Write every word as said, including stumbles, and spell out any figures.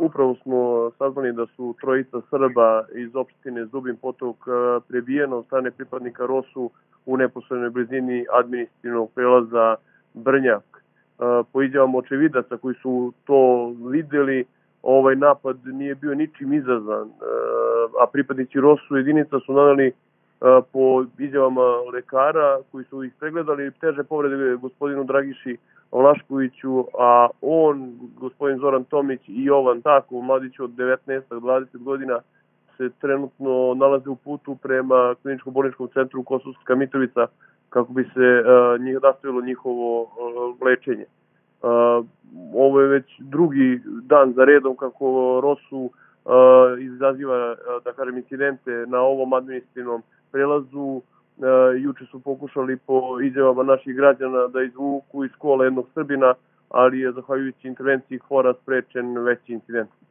upravo smo saznali da su trojica Srba iz opštine Zubin Potok prebijeno od strane pripadnika ROSU u neposrednoj blizini administrativnog prelaza Brnjak. Po izjavama očevidaca koji su to videli, ovaj napad nije bio ničim izazvan, a pripadnici ROSU jedinica su naveli po izjavama lekara koji su ih pregledali teže povrede gospodinu Dragiši Vlaškoviću, a on, gospodin Zoran Tomić i Jovan Takov, mladić od devetnaest do dvadeset godina, se trenutno nalaze u putu prema kliničko-bolničkom centru Kosovska Mitrovica kako bi se uh, nastavilo njihovo uh, lečenje. Uh, ovo je već drugi dan za redom kako ROSU uh, izaziva, uh, da kažem, incidente na ovom administrativnom prelazu. Uh, juče su pokušali po izjavama naših građana da izvuku iz kola jednog Srbina, ali je zahvaljujući intervenciji H O R-a sprečen veći incident.